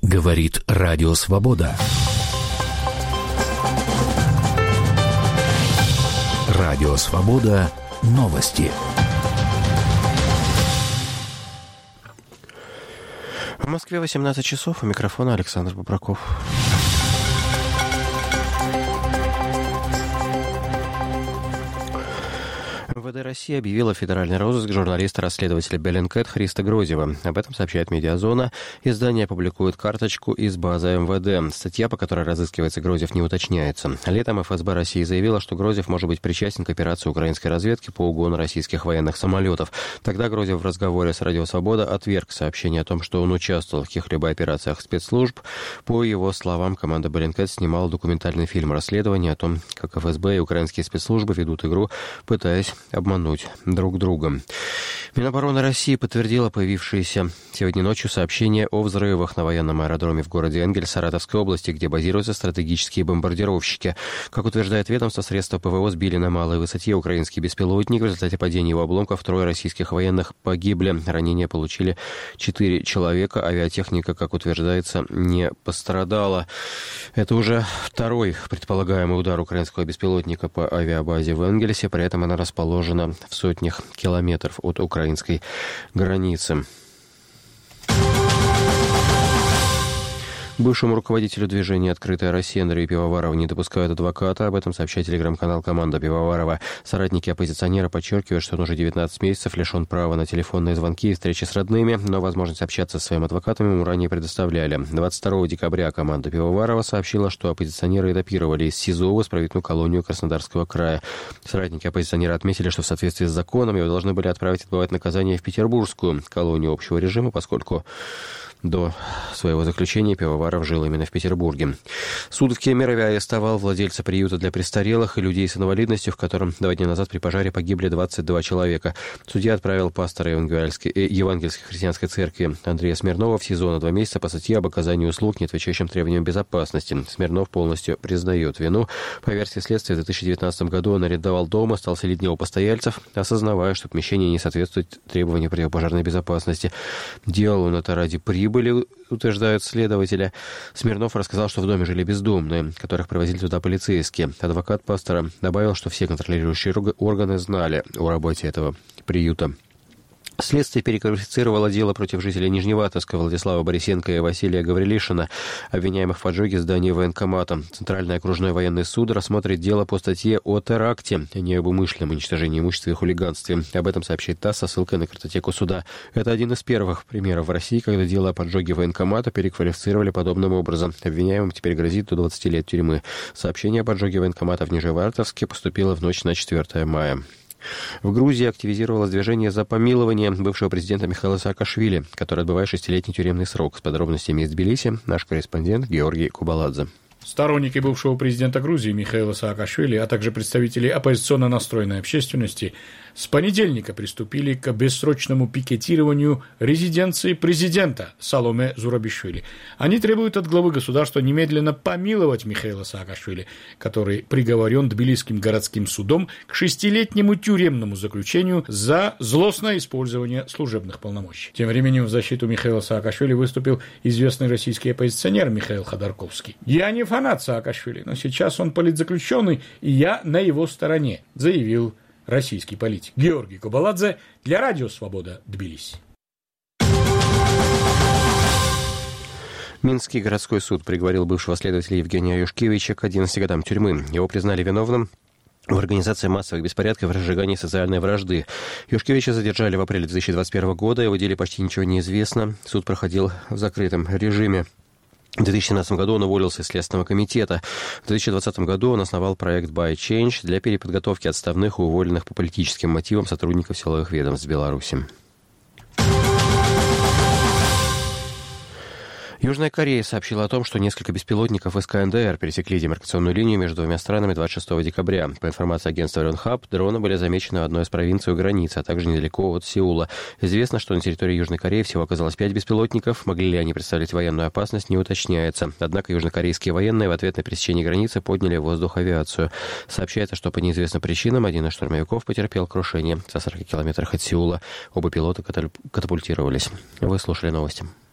Говорит Радио Свобода. Радио Свобода. Новости. В Москве 18 часов. У микрофона Александр Бобраков. МВД России объявила федеральный розыск журналиста-расследователя Bellingcat Христа Грозева. Об этом сообщает «Медиазона». Издание публикует карточку из базы МВД. Статья, по которой разыскивается Грозев, не уточняется. Летом ФСБ России заявила, что Грозев может быть причастен к операции украинской разведки по угону российских военных самолетов. Тогда Грозев в разговоре с Радио Свобода отверг сообщение о том, что он участвовал в каких-либо операциях спецслужб. По его словам, команда Bellingcat снимала документальный фильм расследования о том, как ФСБ и украинские спецслужбы ведут игру, пытаясь обмануть друг друга. Минобороны России подтвердила появившееся сегодня ночью сообщение о взрывах на военном аэродроме в городе Энгельс Саратовской области, где базируются стратегические бомбардировщики. Как утверждает ведомство, средства ПВО сбили на малой высоте украинский беспилотник. В результате падения его обломков 3 российских военных погибли. Ранения получили 4 человека. Авиатехника, как утверждается, не пострадала. Это уже второй предполагаемый удар украинского беспилотника по авиабазе в Энгельсе. При этом она расположена в сотнях километров от украинской границы. Бывшему руководителю движения «Открытая Россия» Андрею Пивоварову не допускают адвоката. Об этом сообщает телеграм-канал «Команда Пивоварова». Соратники оппозиционера подчеркивают, что он уже 19 месяцев лишен права на телефонные звонки и встречи с родными, но возможность общаться со своим адвокатом ему ранее предоставляли. 22 декабря команда Пивоварова сообщила, что оппозиционеры этапировали из СИЗО в исправительную колонию Краснодарского края. Соратники оппозиционера отметили, что в соответствии с законом его должны были отправить отбывать наказание в петербургскую колонию общего режима, поскольку до своего заключения Пивоваров жил именно в Петербурге. Суд в Кемерове арестовал владельца приюта для престарелых и людей с инвалидностью, в котором 2 дня назад при пожаре погибли 22 человека. Судья отправил пастора Евангельской христианской церкви Андрея Смирнова в СИЗО на 2 месяца по статье об оказании услуг, не отвечающим требованиям безопасности. Смирнов полностью признает вину. По версии следствия, в 2019 году он арендовал дом и стал селить в него постояльцев, осознавая, что помещение не соответствует требованиям противопожарной безопасности. Делал он это ради прибыли, утверждают следователи. Смирнов рассказал, что в доме жили бездомные, которых привозили туда полицейские. Адвокат пастора добавил, что все контролирующие органы знали о работе этого приюта. Следствие переквалифицировало дело против жителей Нижневартовска Владислава Борисенко и Василия Гаврилишина, обвиняемых в поджоге здания военкомата. Центральный окружной военный суд рассмотрит дело по статье о теракте, а не об умышленном уничтожении имущества и хулиганстве. Об этом сообщает ТАСС со ссылкой на картотеку суда. Это один из первых примеров в России, когда дело о поджоге военкомата переквалифицировали подобным образом. Обвиняемым теперь грозит до 20 лет тюрьмы. Сообщение о поджоге военкомата в Нижневартовске поступило в ночь на 4 мая. В Грузии активизировалось движение за помилование бывшего президента Михаила Саакашвили, который отбывает 6-летний тюремный срок. С подробностями из Тбилиси наш корреспондент Георгий Кубаладзе. Сторонники бывшего президента Грузии Михаила Саакашвили, а также представители оппозиционно настроенной общественности с понедельника приступили к бессрочному пикетированию резиденции президента Саломе Зурабишвили. Они требуют от главы государства немедленно помиловать Михаила Саакашвили, который приговорен Тбилисским городским судом к 6-летнему тюремному заключению за злостное использование служебных полномочий. Тем временем в защиту Михаила Саакашвили выступил известный российский оппозиционер Михаил Ходорковский. «Я не фанат Саакашвили, но сейчас он политзаключенный, и я на его стороне», заявил российский политик. Георгий Кубаладзе для Радио Свобода, Тбилиси. Минский городской суд приговорил бывшего следователя Евгения Юшкевича к 11 годам тюрьмы. Его признали виновным в организации массовых беспорядков и разжигании социальной вражды. Юшкевича задержали в апреле 2021 года, о его деле почти ничего не известно. Суд проходил в закрытом режиме. В 2017 году он уволился из Следственного комитета. В 2020 году он основал проект By Change для переподготовки отставных и уволенных по политическим мотивам сотрудников силовых ведомств Беларуси. Южная Корея сообщила о том, что несколько беспилотников из КНДР пересекли демаркационную линию между 2 странами 26 декабря. По информации агентства Yonhap, дроны были замечены в одной из провинций у границы, а также недалеко от Сеула. Известно, что на территории Южной Кореи всего оказалось 5 беспилотников. Могли ли они представлять военную опасность, не уточняется. Однако южнокорейские военные в ответ на пересечение границы подняли в воздух авиацию. Сообщается, что по неизвестным причинам один из штурмовиков потерпел крушение в 40 километрах от Сеула. Оба пилота катапультировались. Вы слушали новости.